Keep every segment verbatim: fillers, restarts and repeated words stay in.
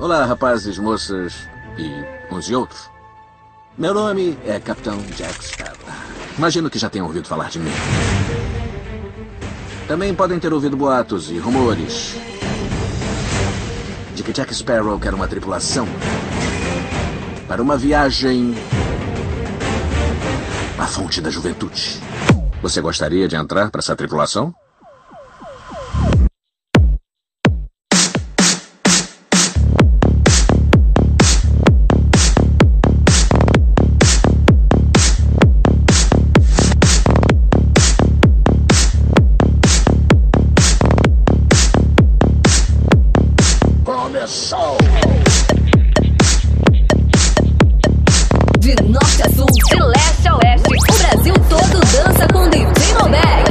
Olá, rapazes, moças e uns e outros. Meu nome é Capitão Jack Sparrow. Imagino que já tenham ouvido falar de mim. Também podem ter ouvido boatos e rumores de que Jack Sparrow quer uma tripulação para uma viagem à fonte da juventude. Você gostaria de entrar para essa tripulação? Começou! De norte a sul, de leste a oeste, o Brasil todo dança com D J Malbec.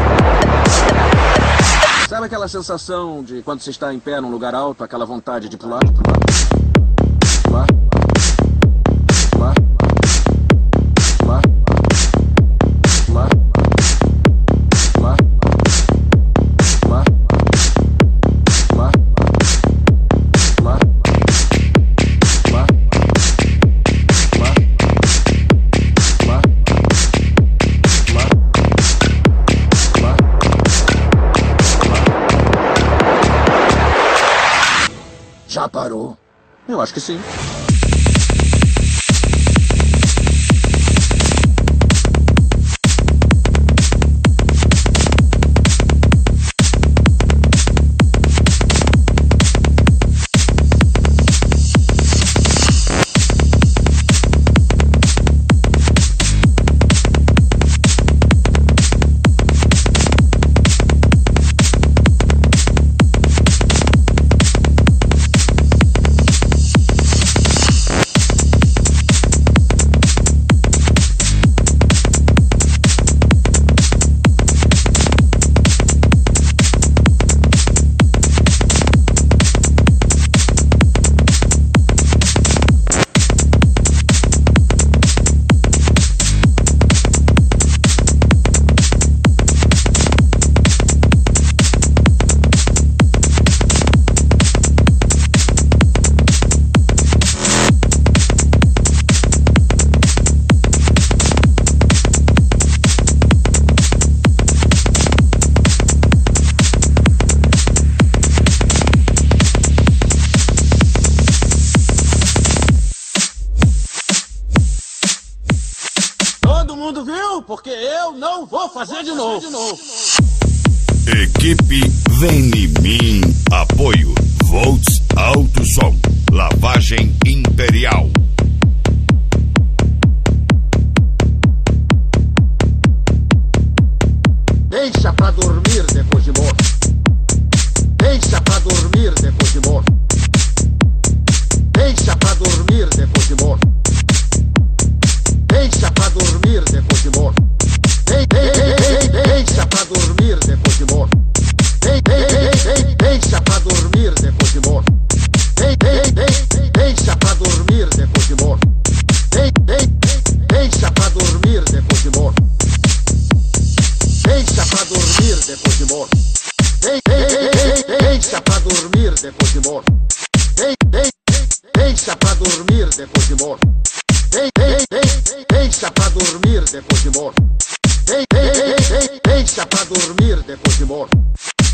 Sabe aquela sensação de quando você está em pé num lugar alto, aquela vontade de pular, pular, pular, pular, pular, pular, pular, pular, pular, pular, pular, pular, pular, pular, pular. Já parou? Eu acho que sim. Todo mundo viu? Porque eu não vou fazer de novo. Equipe Vem em Mim. Apoio Volts Alto Som. Lavagem Imperial. Deixa pra dormir depois de morto. Deixa pra dormir depois de morto. Deixa pra dormir depois de morto. Deixa pra dormir depois de morto. Dei- dei- dei- dei- Deixa pra dormir depois de morto. Dei- dei- dei- dei- Deixa pra dormir depois de morto. Dei- dei- dei- Deixa pra dormir depois de morto. Dei- dei- Deixa pra dormir depois de morto. Deixa pra dormir depois de morto. Dei- dei- dei- Deixa pra dormir depois de morto. Dei- dei- Deixa pra dormir depois de morto. Dei- dei- dei- Deixa pra dormir depois de morto. Dei- dei- dei- Deixa pra dormir depois de morto.